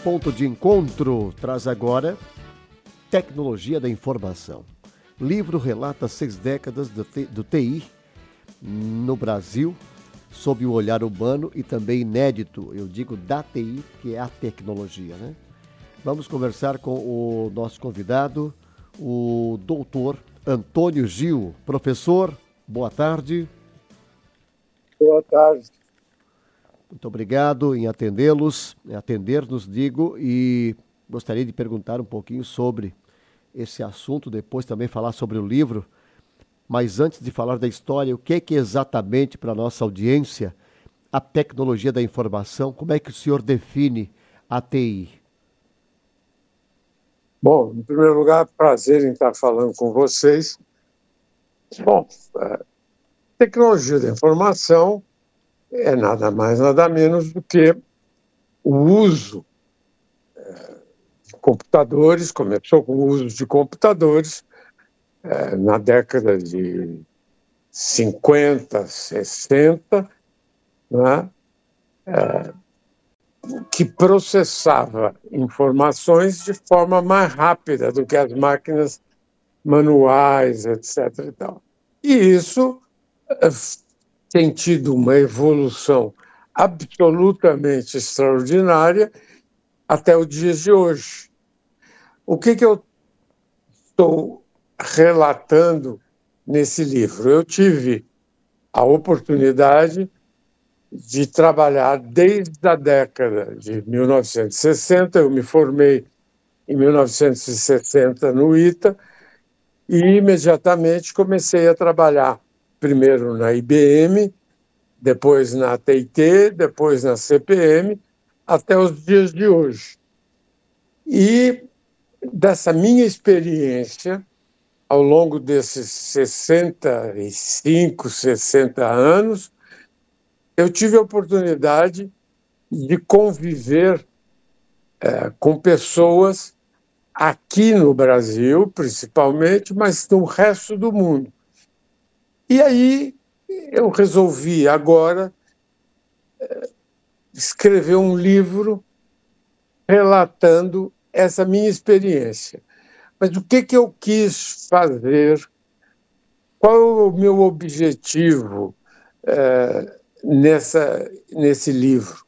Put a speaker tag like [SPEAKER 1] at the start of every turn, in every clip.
[SPEAKER 1] Ponto de Encontro traz agora Tecnologia da Informação. Livro relata 6 décadas do TI no Brasil, sob o olhar humano e também inédito, eu digo da TI, que é a tecnologia, né? Vamos conversar com o nosso convidado, o doutor Antônio Gil. Professor, boa tarde.
[SPEAKER 2] Boa tarde.
[SPEAKER 1] Muito obrigado em atender-nos, digo, e gostaria de perguntar um pouquinho sobre esse assunto, depois também falar sobre o livro. Mas antes de falar da história, o que é exatamente para a nossa audiência a tecnologia da informação? Como é que o senhor define a TI?
[SPEAKER 2] Bom, em primeiro lugar, prazer em estar falando com vocês. Bom, tecnologia da informação é nada mais, nada menos do que o uso de computadores, começou com o uso de computadores na década de 50, 60, né? Que processava informações de forma mais rápida do que as máquinas manuais, etc. E tal. E isso tem tido uma evolução absolutamente extraordinária até os dias de hoje. O que eu estou relatando nesse livro? Eu tive a oportunidade de trabalhar desde a década de 1960, eu me formei em 1960 no ITA e imediatamente comecei a trabalhar primeiro na IBM, depois na AT&T, depois na CPM, até os dias de hoje. E dessa minha experiência, ao longo desses 65, 60 anos, eu tive a oportunidade de conviver com pessoas aqui no Brasil, principalmente, mas no resto do mundo. E aí eu resolvi agora escrever um livro relatando essa minha experiência. Mas o que eu quis fazer? Qual é o meu objetivo nesse livro?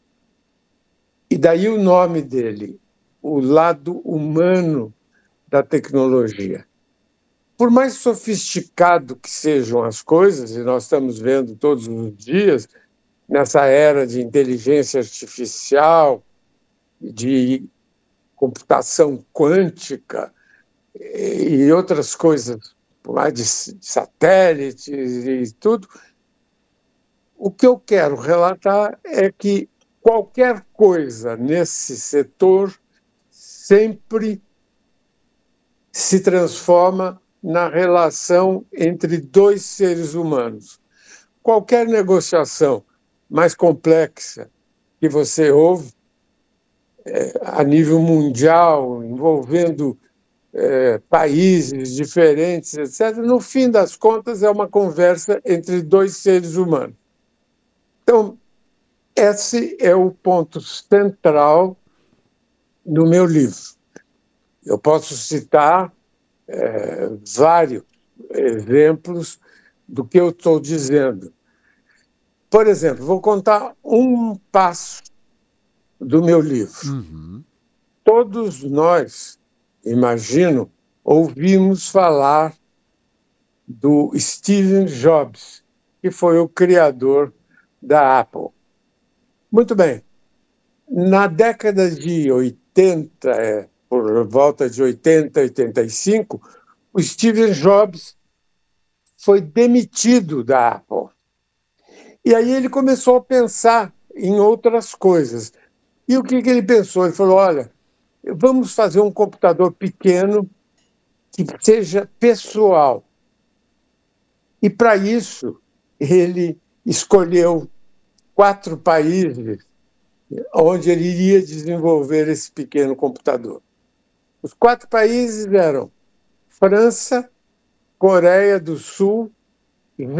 [SPEAKER 2] E daí o nome dele, O Lado Humano da Tecnologia. Por mais sofisticado que sejam as coisas, e nós estamos vendo todos os dias, nessa era de inteligência artificial, de computação quântica e outras coisas, por mais de satélites e tudo, o que eu quero relatar é que qualquer coisa nesse setor sempre se transforma na relação entre dois seres humanos. Qualquer negociação mais complexa que você ouve a nível mundial, envolvendo países diferentes, etc., no fim das contas é uma conversa entre dois seres humanos. Então, esse é o ponto central no meu livro. Eu posso citar vários exemplos do que eu estou dizendo. Por exemplo, vou contar um passo do meu livro.
[SPEAKER 1] Uhum.
[SPEAKER 2] Todos nós, imagino, ouvimos falar do Steve Jobs, que foi o criador da Apple. Muito bem. Na década de 80, por volta de 80, 85, o Steve Jobs foi demitido da Apple. E aí ele começou a pensar em outras coisas. E o que ele pensou? Ele falou, olha, vamos fazer um computador pequeno que seja pessoal. E para isso ele escolheu 4 países onde ele iria desenvolver esse pequeno computador. Os 4 países eram França, Coreia do Sul,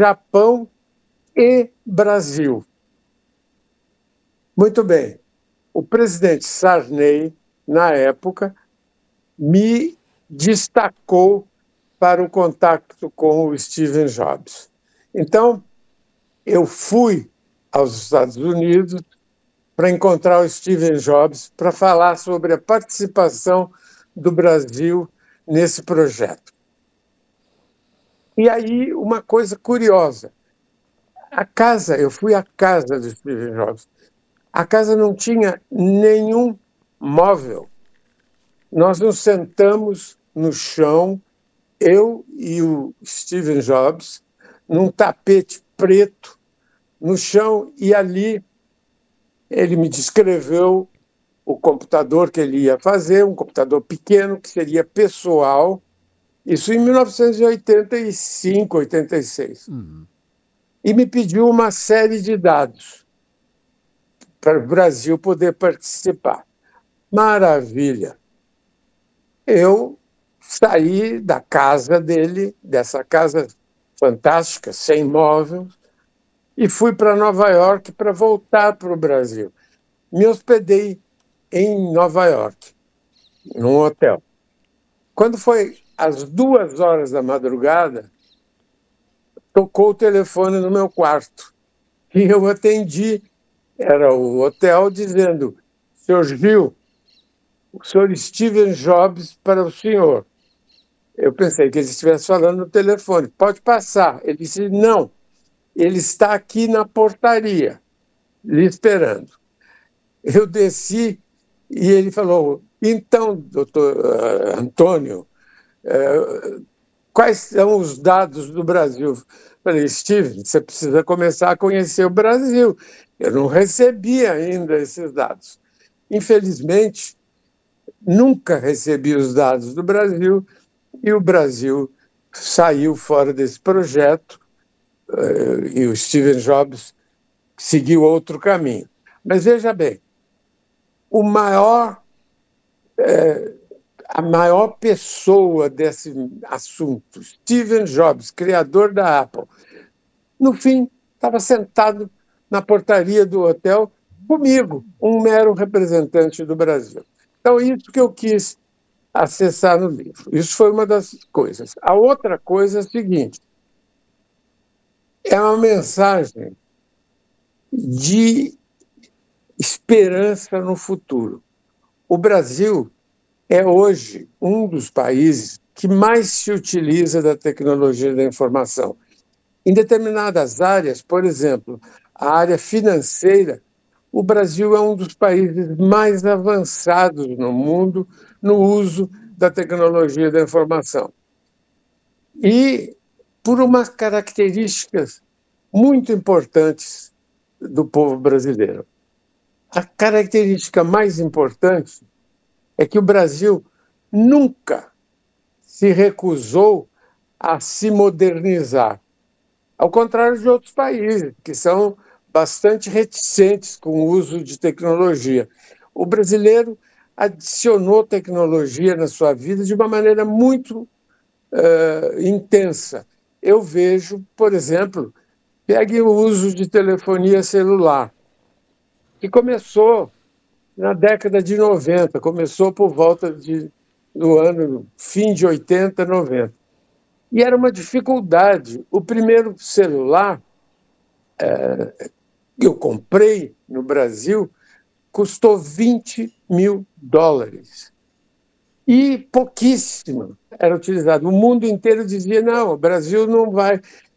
[SPEAKER 2] Japão e Brasil. Muito bem. o presidente Sarney, na época, me destacou para o contato com o Steve Jobs. Então, eu fui aos Estados Unidos para encontrar o Steve Jobs para falar sobre a participação do Brasil nesse projeto. E aí, uma coisa curiosa, eu fui à casa do Steve Jobs, a casa não tinha nenhum móvel. Nós nos sentamos no chão, eu e o Steve Jobs, num tapete preto no chão, e ali ele me descreveu o computador que ele ia fazer, um computador pequeno, que seria pessoal, isso em 1985, 86. E me pediu uma série de dados para o Brasil poder participar. Maravilha! Eu saí da casa dele, dessa casa fantástica, sem móveis, e fui para Nova York para voltar para o Brasil. Me hospedei em Nova York, num hotel. Quando foi às 2h da madrugada, tocou o telefone no meu quarto. E eu atendi. Era o hotel dizendo: Sr. Gil, o Sr. Steve Jobs para o senhor. Eu pensei que ele estivesse falando no telefone. Pode passar. Ele disse: não, ele está aqui na portaria, lhe esperando. Eu desci e ele falou: então, doutor Antônio, quais são os dados do Brasil? Falei: Steve, você precisa começar a conhecer o Brasil. Eu não recebi ainda esses dados. Infelizmente, nunca recebi os dados do Brasil e o Brasil saiu fora desse projeto e o Steve Jobs seguiu outro caminho. Mas veja bem, a maior pessoa desse assunto, Steve Jobs, criador da Apple, no fim, estava sentado na portaria do hotel comigo, um mero representante do Brasil. Então, isso que eu quis acessar no livro. Isso foi uma das coisas. A outra coisa é a seguinte: é uma mensagem de esperança no futuro. O Brasil é hoje um dos países que mais se utiliza da tecnologia da informação. Em determinadas áreas, por exemplo, a área financeira, o Brasil é um dos países mais avançados no mundo no uso da tecnologia da informação. E por umas características muito importantes do povo brasileiro. A característica mais importante é que o Brasil nunca se recusou a se modernizar, ao contrário de outros países, que são bastante reticentes com o uso de tecnologia. O brasileiro adicionou tecnologia na sua vida de uma maneira muito intensa. Eu vejo, por exemplo, pegue o uso de telefonia celular, que começou na década de 90, começou por volta do ano fim de 80, 90. E era uma dificuldade. O primeiro celular que eu comprei no Brasil custou $20 mil. E pouquíssimo era utilizado. O mundo inteiro dizia: não, o Brasil não vai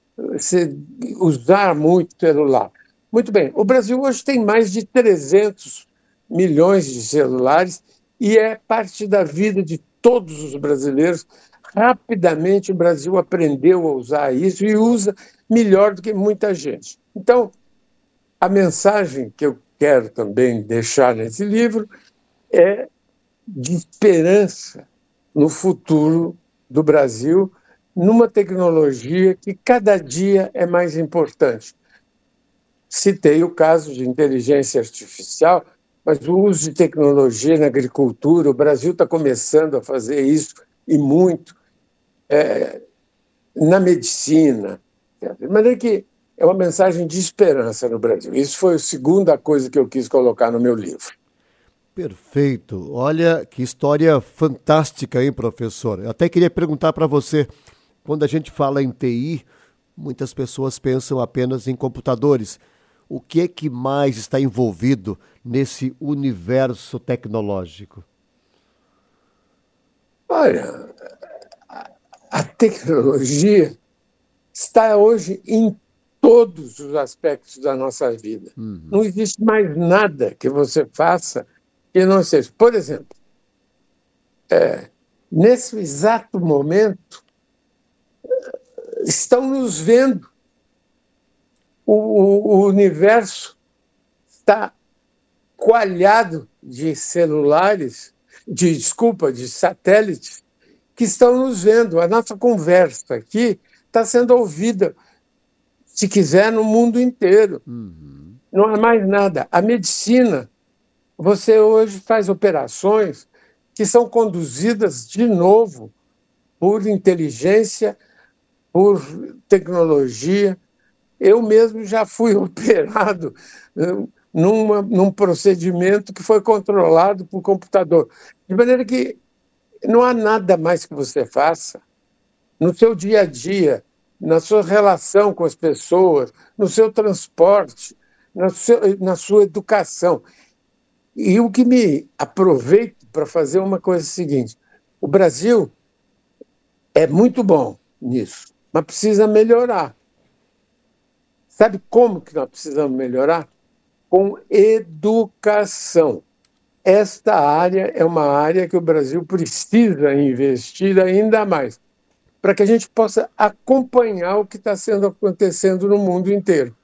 [SPEAKER 2] usar muito celular. Muito bem, o Brasil hoje tem mais de 300 milhões de celulares e é parte da vida de todos os brasileiros. Rapidamente o Brasil aprendeu a usar isso e usa melhor do que muita gente. Então, a mensagem que eu quero também deixar nesse livro é de esperança no futuro do Brasil, numa tecnologia que cada dia é mais importante. Citei o caso de inteligência artificial, mas o uso de tecnologia na agricultura, o Brasil está começando a fazer isso, e muito, na medicina. De maneira que é uma mensagem de esperança no Brasil. Isso foi a segunda coisa que eu quis colocar no meu livro.
[SPEAKER 1] Perfeito. Olha que história fantástica, hein, professor? Eu até queria perguntar para você, quando a gente fala em TI, muitas pessoas pensam apenas em computadores. O que é que mais está envolvido nesse universo tecnológico?
[SPEAKER 2] Olha, a tecnologia está hoje em todos os aspectos da nossa vida.
[SPEAKER 1] Uhum.
[SPEAKER 2] Não existe mais nada que você faça que não seja. Por exemplo, nesse exato momento, estão nos vendo. O universo está coalhado de celulares, de satélites, que estão nos vendo. A nossa conversa aqui está sendo ouvida, se quiser, no mundo inteiro.
[SPEAKER 1] Uhum.
[SPEAKER 2] Não há mais nada. A medicina, você hoje faz operações que são conduzidas de novo por inteligência, por tecnologia. Eu mesmo já fui operado num procedimento que foi controlado por computador. De maneira que não há nada mais que você faça no seu dia a dia, na sua relação com as pessoas, no seu transporte, na sua educação. E o que me aproveito para fazer uma coisa seguinte: o Brasil é muito bom nisso, mas precisa melhorar. Sabe como que nós precisamos melhorar? Com educação. Esta área é uma área que o Brasil precisa investir ainda mais, para que a gente possa acompanhar o que está acontecendo no mundo inteiro.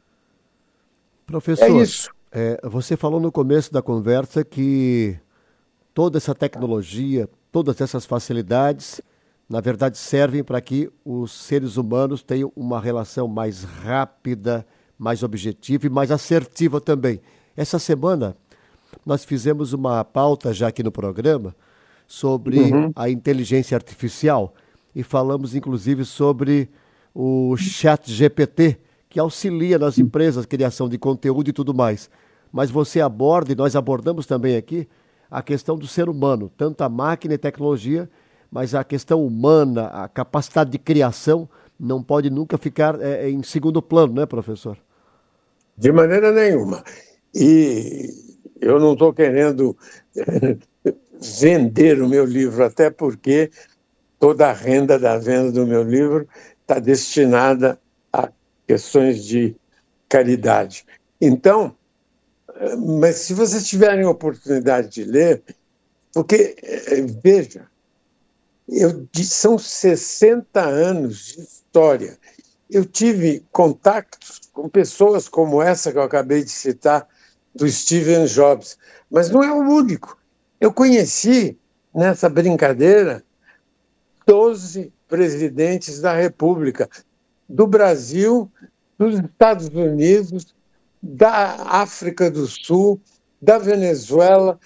[SPEAKER 2] É
[SPEAKER 1] Professor,
[SPEAKER 2] isso.
[SPEAKER 1] você falou no começo da conversa que toda essa tecnologia, todas essas facilidades, na verdade, servem para que os seres humanos tenham uma relação mais rápida, mais objetiva e mais assertiva também. Essa semana, nós fizemos uma pauta já aqui no programa sobre
[SPEAKER 2] Uhum.
[SPEAKER 1] a inteligência artificial e falamos, inclusive, sobre o chat GPT, que auxilia nas empresas, criação de conteúdo e tudo mais. Mas você aborda, e nós abordamos também aqui, a questão do ser humano, tanto a máquina e tecnologia, mas a questão humana, a capacidade de criação, não pode nunca ficar em segundo plano, né, professor?
[SPEAKER 2] De maneira nenhuma. E eu não estou querendo vender o meu livro, até porque toda a renda da venda do meu livro está destinada a questões de caridade. Então, mas se vocês tiverem oportunidade de ler, porque, veja, são 60 anos de história. Eu tive contatos com pessoas como essa que eu acabei de citar, do Steve Jobs, mas não é o único. Eu conheci, nessa brincadeira, 12 presidentes da República, do Brasil, dos Estados Unidos, da África do Sul, da Venezuela.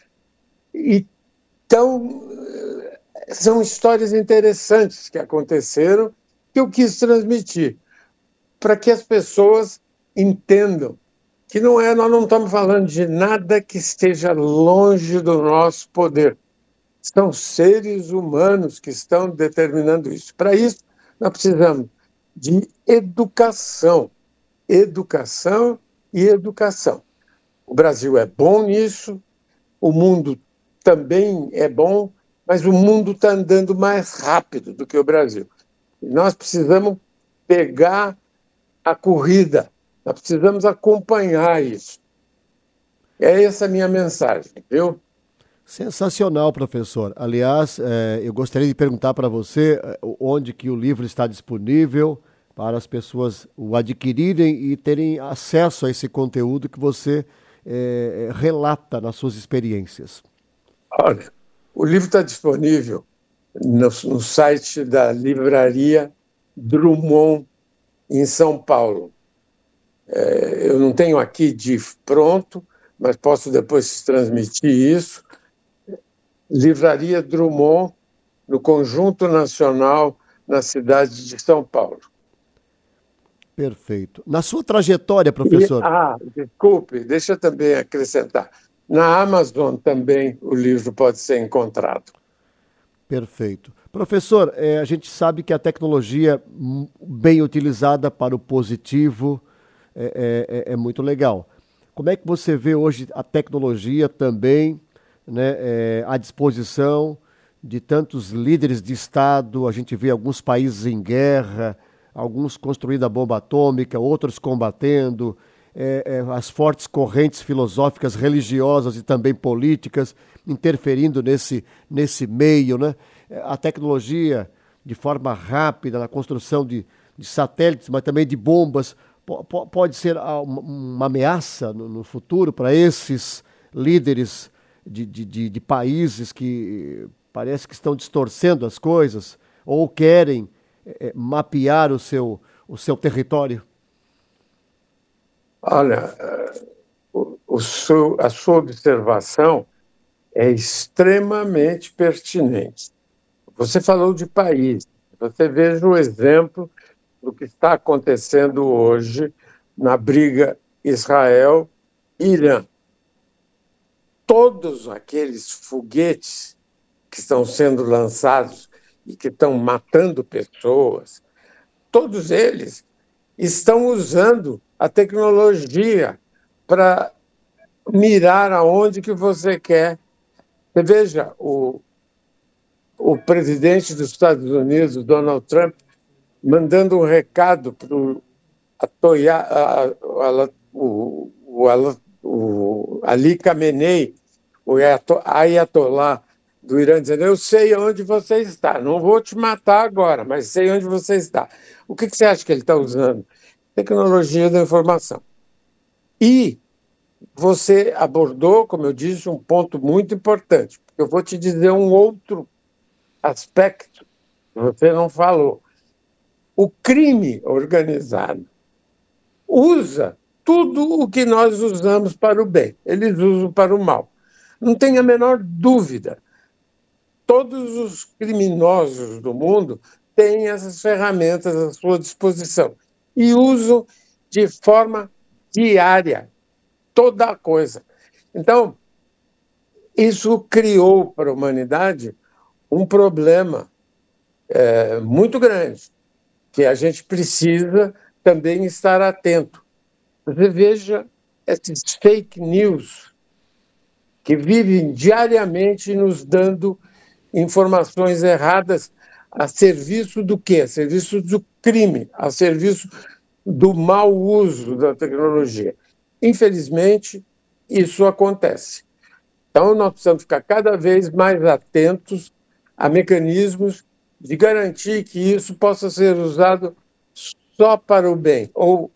[SPEAKER 2] Então, são histórias interessantes que aconteceram que eu quis transmitir, para que as pessoas entendam que nós não estamos falando de nada que esteja longe do nosso poder. São seres humanos que estão determinando isso. Para isso, nós precisamos de educação. Educação e educação. O Brasil é bom nisso, o mundo também é bom, mas o mundo está andando mais rápido do que o Brasil. Nós precisamos pegar a corrida, nós precisamos acompanhar isso. É essa a minha mensagem, viu?
[SPEAKER 1] Sensacional, professor. Aliás, eu gostaria de perguntar para você onde que o livro está disponível para as pessoas o adquirirem e terem acesso a esse conteúdo que você relata nas suas experiências.
[SPEAKER 2] Olha, o livro está disponível no site da Livraria Drummond, em São Paulo. Eu não tenho aqui de pronto, mas posso depois transmitir isso. Livraria Drummond, no Conjunto Nacional, na cidade de São Paulo.
[SPEAKER 1] Perfeito. Na sua trajetória, professor...
[SPEAKER 2] Desculpe, deixa eu também acrescentar. Na Amazon também o livro pode ser encontrado.
[SPEAKER 1] Perfeito. Professor, a gente sabe que a tecnologia bem utilizada para o positivo é muito legal. Como é que você vê hoje a tecnologia também, né, à disposição de tantos líderes de Estado? A gente vê alguns países em guerra, alguns construindo a bomba atômica, outros combatendo, as fortes correntes filosóficas, religiosas e também políticas interferindo nesse meio, né? A tecnologia de forma rápida na construção de satélites, mas também de bombas, pode ser uma ameaça no futuro para esses líderes de países que parece que estão distorcendo as coisas ou querem mapear o seu território?
[SPEAKER 2] Olha, a sua observação é extremamente pertinente. Você falou de país. Você veja o exemplo do que está acontecendo hoje na briga Israel-Irã. Todos aqueles foguetes que estão sendo lançados e que estão matando pessoas, todos eles estão usando a tecnologia para mirar aonde que você quer. Você veja, o presidente dos Estados Unidos, Donald Trump, mandando um recado para o Ali Khamenei, o Ayatollah do Irã, dizendo: eu sei onde você está, não vou te matar agora, mas sei onde você está. O que você acha que ele está usando? Tecnologia da informação. E você abordou, como eu disse, um ponto muito importante. Eu vou te dizer um outro aspecto que você não falou. O crime organizado usa tudo o que nós usamos para o bem. Eles usam para o mal. Não tem a menor dúvida. Todos os criminosos do mundo têm essas ferramentas à sua disposição e usam de forma diária toda a coisa. Então, isso criou para a humanidade um problema muito grande, que a gente precisa também estar atento. Você veja esses fake news que vivem diariamente nos dando informações erradas a serviço do quê? A serviço do crime, a serviço do mau uso da tecnologia. Infelizmente, isso acontece. Então, nós precisamos ficar cada vez mais atentos a mecanismos de garantir que isso possa ser usado só para o bem, ou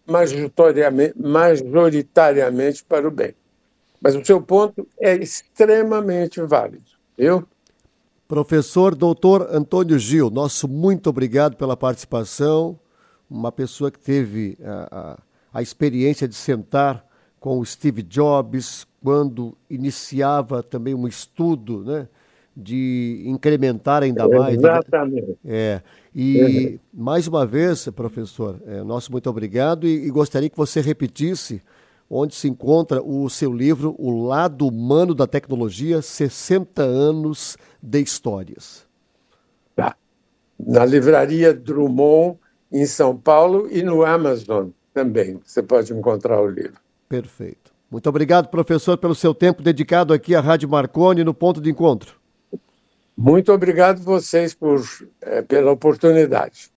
[SPEAKER 2] majoritariamente para o bem. Mas o seu ponto é extremamente válido, viu?
[SPEAKER 1] Professor Doutor Antônio Gil, nosso muito obrigado pela participação. Uma pessoa que teve a experiência de sentar com o Steve Jobs quando iniciava também um estudo, né, de incrementar ainda mais.
[SPEAKER 2] Exatamente.
[SPEAKER 1] E mais uma vez, professor, nosso muito obrigado e gostaria que você repetisse onde se encontra o seu livro, O Lado Humano da Tecnologia, 60 anos de histórias.
[SPEAKER 2] Tá. Na livraria Drummond, em São Paulo, e no Amazon também. Você pode encontrar o livro.
[SPEAKER 1] Perfeito. Muito obrigado, professor, pelo seu tempo dedicado aqui à Rádio Marconi no Ponto de Encontro.
[SPEAKER 2] Muito obrigado vocês pela oportunidade.